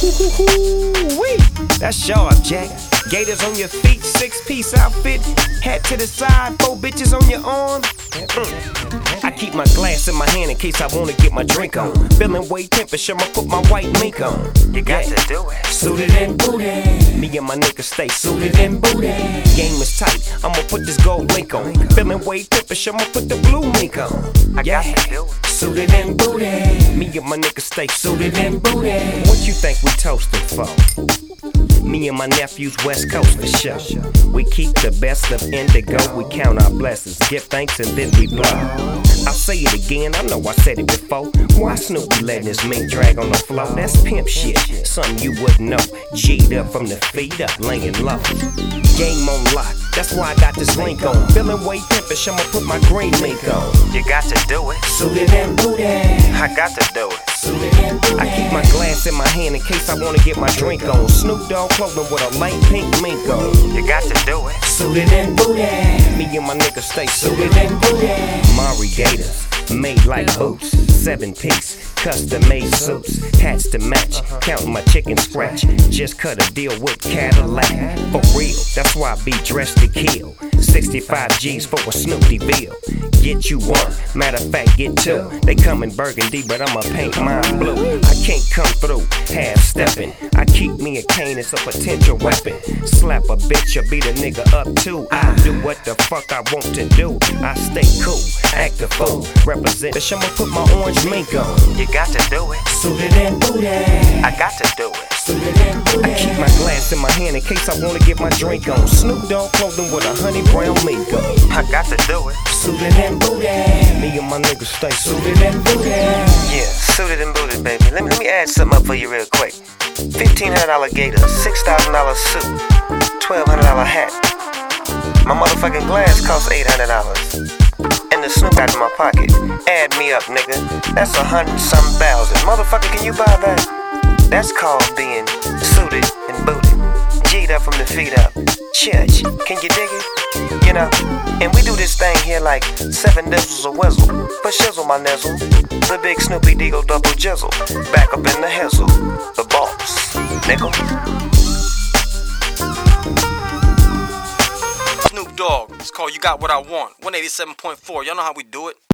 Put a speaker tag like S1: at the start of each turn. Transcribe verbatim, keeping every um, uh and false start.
S1: Woo-hoo-hoo-wee. That's sharp, Jack. Gators on your feet, six-piece outfit, hat to the side, four bitches on your arm. Mm. I keep my glass in my hand in case I wanna get my drink on. Feeling way temperature, I'ma put my white mink on.
S2: You got yeah. to do it.
S1: Suited and booted. Me and my niggas stay suited and booted. Game is tight, I'ma put this gold link on. Feeling way temperature, I'ma put the blue mink on.
S2: I
S1: yeah.
S2: got to do it.
S1: Suited and booted. Me and my niggas stay suited and booted. What you think we toasting for? Me and my nephews West Coast for sure. We keep the best of indigo. We count our blessings, give thanks and then we blow. I'll say it again, I know I said it before. Why Snoopy letting his mink drag on the floor? That's pimp shit, something you wouldn't know. G'd up from the feet up, laying low. Game on lock, that's why I got this link on. Feeling way pimpish, I'ma put my green mink on.
S2: You got to do it.
S1: Suited and booted.
S2: I got to do it.
S1: I keep my glass in my hand in case I wanna get my drink on. Snoop Dogg clothing with a light pink mink on.
S2: You got to do it.
S1: Suited and booted. Me and my niggas stay suited and booted. Mari Gators, made like boots, seven piece, custom made suits, hats to match. Counting my chicken scratch. Just cut a deal with Cadillac. For real, that's why I be dressed to kill. sixty-five G's for a Snoopy bill. Get you one, matter of fact, get two. They come in burgundy, but I'ma paint mine blue. I can't come through half stepping. I keep me a cane, it's a potential weapon. Slap a bitch or beat a nigga up too. I do what the fuck I want to do. I stay cool, act a fool, represent. Bitch, I'ma put my orange mink on.
S2: You got to do it.
S1: Suited and booted.
S2: I got to do it.
S1: I keep my glass in my hand in case I wanna get my drink on. Snoop Dogg clothing with a honey brown mink on.
S2: I got to do it.
S1: Suited and booted. Me and my niggas stay suited and booted.
S2: Yeah, suited and booted, baby. Let me let me add something up for you real quick. Fifteen hundred dollar gator, six thousand dollar suit, twelve hundred dollar hat. My motherfucking glass costs eight hundred dollars. And the Snoop got in my pocket. Add me up, nigga. That's a hundred some thousand. Motherfucker, can you buy that? That's called being suited and booted. G'd up from the feet up. Church, can you dig it? You know, and we do this thing here like seven dizzles a whizzle. But shizzle my nizzle. The big Snoopy Deagle double jizzle. Back up in the hizzle. The boss, nickel.
S3: Snoop Dogg, it's called You Got What I Want. one eighty-seven point four, y'all know how we do it.